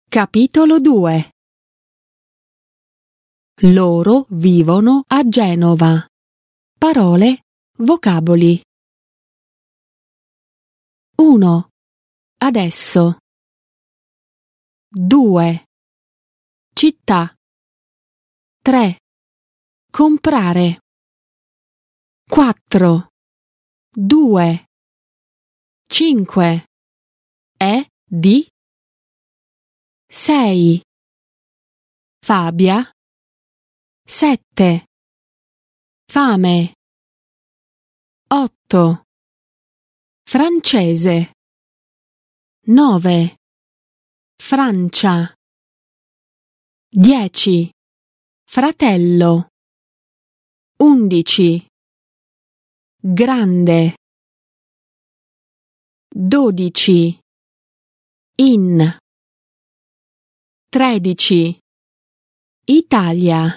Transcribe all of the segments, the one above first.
Capitolo 2. Loro vivono a Genova. Parole, vocaboli. 1. Adesso. 2. Città. 3. Comprare. 4. 2. 5. È di. 6. Fabia. 7. Fame. 8. Francese. 9. Francia. 10. Fratello. 11. Grande. 12. In. 13. Italia.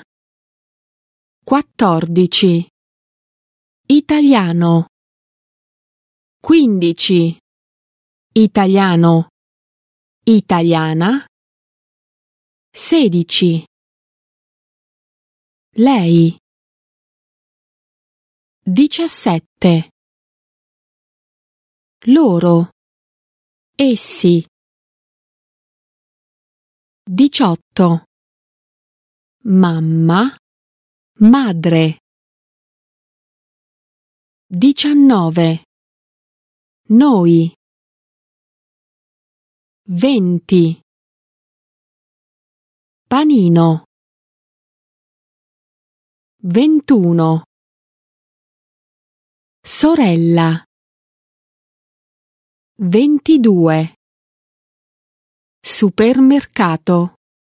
14. Italiano. 15. Italiano. Italiana. 16. Lei. 17. Loro. Essi. 18. Mamma. Madre. 19. Noi. 20. Panino. 21. Sorella. 22. Supermercato.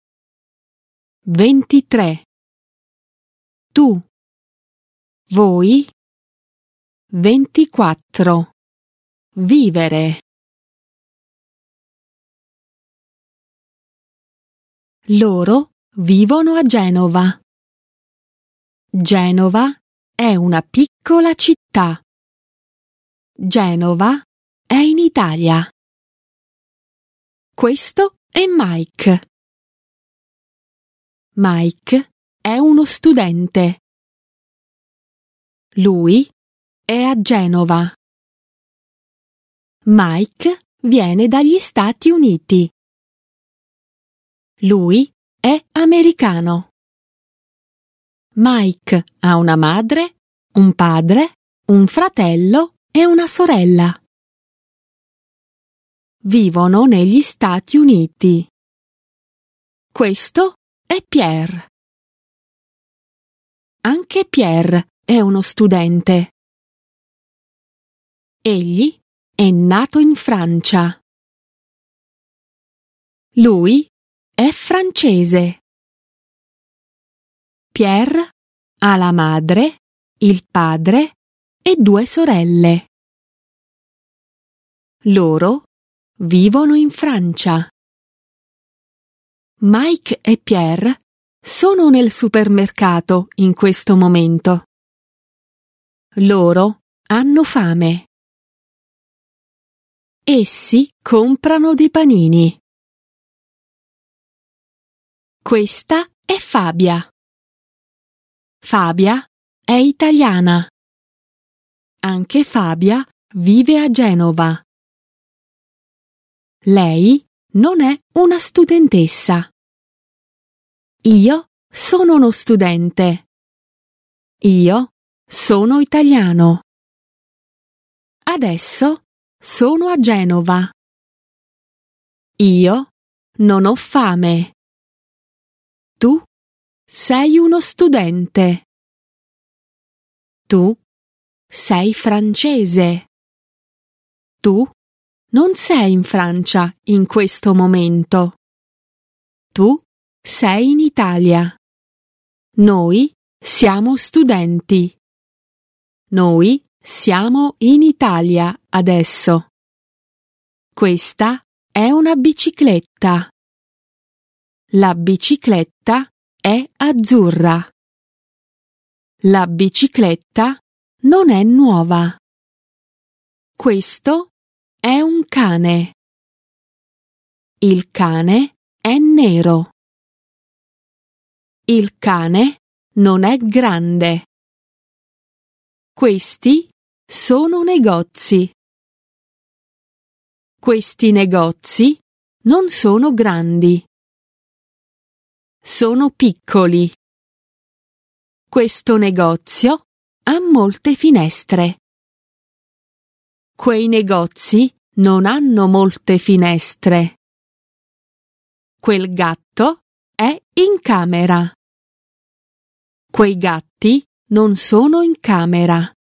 23. Tu. Voi. 24. Vivere. Loro vivono a Genova. Genova è una piccola città. Genova è in Italia. Questo è Mike. Mike è uno studente. Lui è a Genova. Mike viene dagli Stati Uniti. Lui è americano. Mike ha una madre, un padre, un fratello e una sorella. Vivono negli Stati Uniti. Questo è Pierre. Anche Pierre è uno studente. Egli è nato in Francia. Lui è francese. Pierre ha la madre, il padre e 2 sorelle. Loro vivono in Francia. Mike e Pierre sono nel supermercato in questo momento. Loro hanno fame. Essi comprano dei panini. Questa è Fabia. Fabia è italiana. Anche Fabia vive a Genova. Lei non è una studentessa. Io sono uno studente. Io sono italiano. Adesso sono a Genova. Io non ho fame. Tu sei uno studente. Tu sei francese. Tu non sei in Francia in questo momento. Tu sei in Italia. Noi siamo studenti. Noi siamo in Italia adesso. Questa è una bicicletta. La bicicletta è azzurra. La bicicletta non è nuova. Questo è un cane. Il cane è nero. Il cane non è grande. Questi sono negozi. Questi negozi non sono grandi. Sono piccoli. Questo negozio ha molte finestre. Quei negozi non hanno molte finestre. Quel gatto è in camera. Quei gatti non sono in camera.